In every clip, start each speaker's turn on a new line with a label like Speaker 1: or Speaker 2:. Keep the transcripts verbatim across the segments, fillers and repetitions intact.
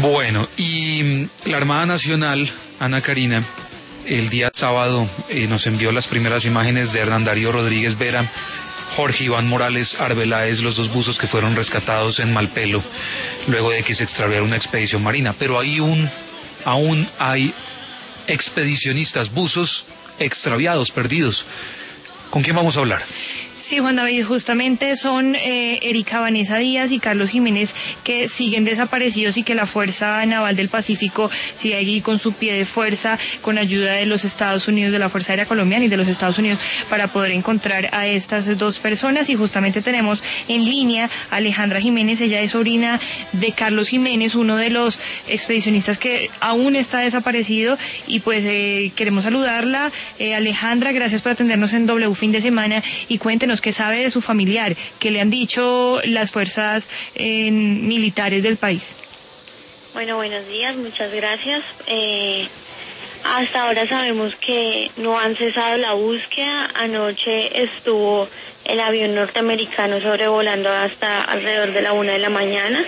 Speaker 1: Bueno, y la Armada Nacional, Ana Karina, el día sábado eh, nos envió las primeras imágenes de Hernán Darío Rodríguez Vera, Jorge Iván Morales Arbeláez, los dos buzos que fueron rescatados en Malpelo luego de que se extraviara una expedición marina. Pero hay un, aún hay expedicionistas, buzos extraviados, perdidos. ¿Con quién vamos a hablar?
Speaker 2: Sí, Juan David, justamente son eh, Erika Vanessa Díaz y Carlos Jiménez, que siguen desaparecidos y que la Fuerza Naval del Pacífico sigue allí con su pie de fuerza, con ayuda de los Estados Unidos, de la Fuerza Aérea Colombiana y de los Estados Unidos, para poder encontrar a estas dos personas. Y justamente tenemos en línea a Alejandra Jiménez. Ella es sobrina de Carlos Jiménez, uno de los expedicionistas que aún está desaparecido, y pues eh, queremos saludarla. Eh, Alejandra, gracias por atendernos en W Fin de Semana, y cuéntenos qué sabe de su familiar, qué le han dicho las fuerzas eh, militares del país.
Speaker 3: Bueno, buenos días, muchas gracias. Eh, hasta ahora sabemos que no han cesado la búsqueda. Anoche estuvo el avión norteamericano sobrevolando hasta alrededor de la una de la mañana.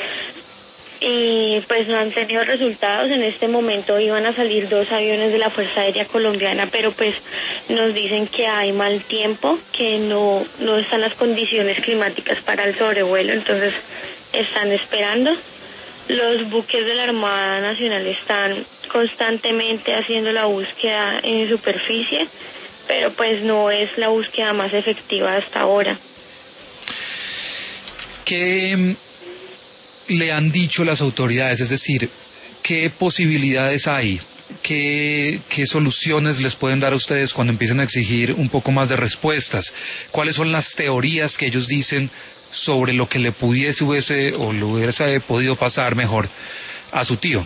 Speaker 3: Y pues no han tenido resultados. En este momento iban a salir dos aviones de la Fuerza Aérea Colombiana, pero pues nos dicen que hay mal tiempo, que no, no están las condiciones climáticas para el sobrevuelo, entonces están esperando. Los buques de la Armada Nacional están constantemente haciendo la búsqueda en superficie, pero pues no es la búsqueda más efectiva hasta ahora.
Speaker 1: ¿Qué le han dicho las autoridades? Es decir, ¿qué posibilidades hay? ¿Qué, qué soluciones les pueden dar a ustedes cuando empiezan a exigir un poco más de respuestas? ¿Cuáles son las teorías que ellos dicen sobre lo que le pudiese hubiese o le hubiese podido pasar mejor a su tío?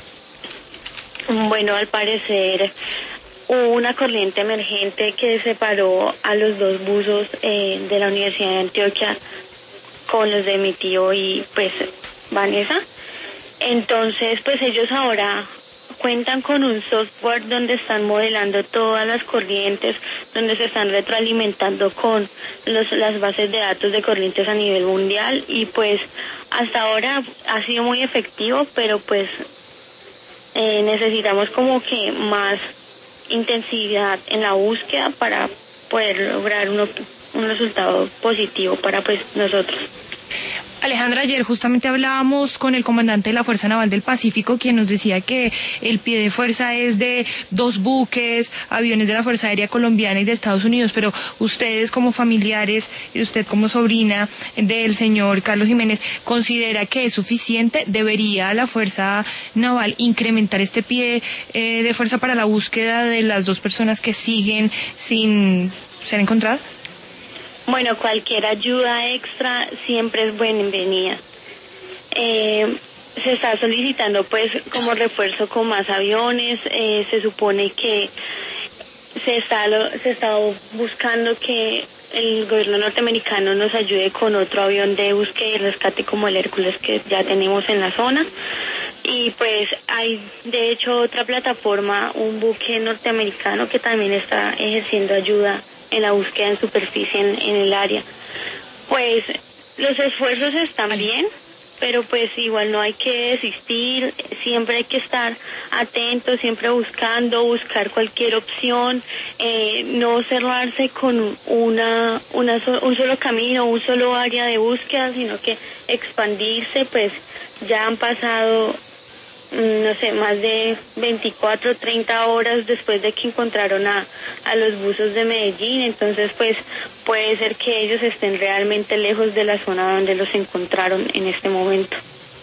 Speaker 3: Bueno, al parecer hubo una corriente emergente que separó a los dos buzos eh, de la Universidad de Antioquia con los de mi tío y pues Vanessa. Entonces pues ellos ahora cuentan con un software donde están modelando todas las corrientes, donde se están retroalimentando con los, las bases de datos de corrientes a nivel mundial, y pues hasta ahora ha sido muy efectivo, pero pues eh, necesitamos como que más intensidad en la búsqueda para poder lograr uno, un resultado positivo para pues nosotros.
Speaker 2: Alejandra, ayer justamente hablábamos con el comandante de la Fuerza Naval del Pacífico, quien nos decía que el pie de fuerza es de dos buques, aviones de la Fuerza Aérea Colombiana y de Estados Unidos, pero ustedes como familiares y usted como sobrina del señor Carlos Jiménez, ¿considera que es suficiente? ¿Debería la Fuerza Naval incrementar este pie eh, de fuerza para la búsqueda de las dos personas que siguen sin ser encontradas?
Speaker 3: Bueno, cualquier ayuda extra siempre es bienvenida. Eh, se está solicitando pues como refuerzo con más aviones. Eh, se supone que se está, lo, se está buscando que el gobierno norteamericano nos ayude con otro avión de búsqueda y rescate como el Hércules que ya tenemos en la zona. Y pues hay de hecho otra plataforma, un buque norteamericano que también está ejerciendo ayuda en la búsqueda en superficie en, en el área. Pues los esfuerzos están bien, pero pues igual no hay que desistir, siempre hay que estar atentos, siempre buscando, buscar cualquier opción, eh, no cerrarse con una, una un solo camino, un solo área de búsqueda, sino que expandirse. Pues ya han pasado no sé, más de veinticuatro, treinta horas después de que encontraron a, a los buzos de Medellín, entonces pues puede ser que ellos estén realmente lejos de la zona donde los encontraron en este momento.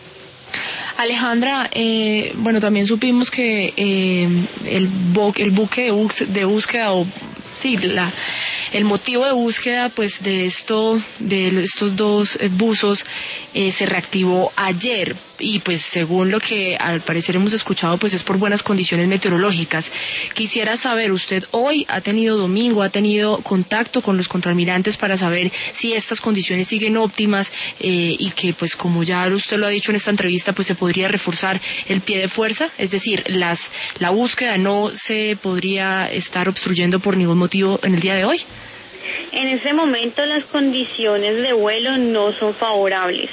Speaker 2: Alejandra, eh, bueno, también supimos que eh, el, bo el buque de, bus de búsqueda o sí, la, el motivo de búsqueda pues de esto, de estos dos eh, buzos eh, se reactivó ayer, y pues según lo que al parecer hemos escuchado pues es por buenas condiciones meteorológicas. Quisiera saber, usted hoy ha tenido domingo, ha tenido contacto con los contraalmirantes para saber si estas condiciones siguen óptimas eh, y que pues como ya usted lo ha dicho en esta entrevista pues se podría reforzar el pie de fuerza, es decir, las, la búsqueda no se podría estar obstruyendo por ningún motivo en el día de hoy.
Speaker 3: En ese momento las condiciones de vuelo no son favorables,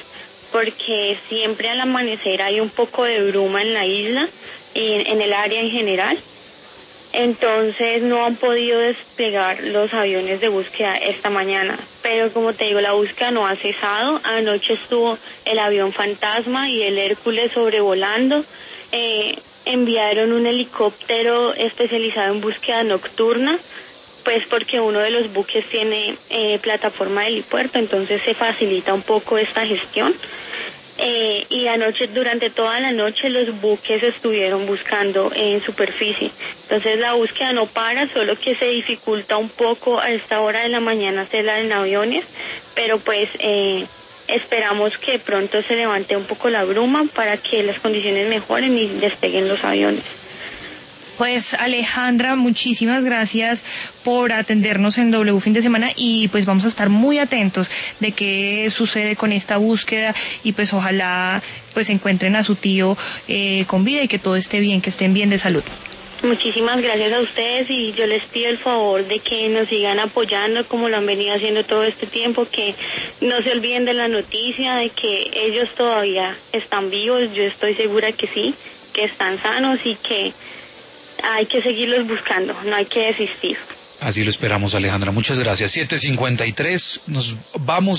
Speaker 3: porque siempre al amanecer hay un poco de bruma en la isla y en el área en general. Entonces no han podido desplegar los aviones de búsqueda esta mañana, pero como te digo, la búsqueda no ha cesado. Anoche estuvo el avión fantasma y el Hércules sobrevolando. Eh, enviaron un helicóptero especializado en búsqueda nocturna, pues porque uno de los buques tiene eh, plataforma de helipuerto, entonces se facilita un poco esta gestión. Eh, y anoche, durante toda la noche, los buques estuvieron buscando en superficie. Entonces la búsqueda no para, solo que se dificulta un poco a esta hora de la mañana hacerla en aviones, pero pues eh, esperamos que pronto se levante un poco la bruma para que las condiciones mejoren y despeguen los aviones.
Speaker 4: Pues Alejandra, muchísimas gracias por atendernos en W Fin de Semana y pues vamos a estar muy atentos de qué sucede con esta búsqueda y pues ojalá pues encuentren a su tío eh, con vida y que todo esté bien, que estén bien de salud.
Speaker 3: Muchísimas gracias a ustedes y yo les pido el favor de que nos sigan apoyando como lo han venido haciendo todo este tiempo, que no se olviden de la noticia de que ellos todavía están vivos, yo estoy segura que sí, que están sanos y que hay que seguirlos buscando, no hay que desistir.
Speaker 1: Así lo esperamos, Alejandra. Muchas gracias. siete cincuenta y tres, nos vamos.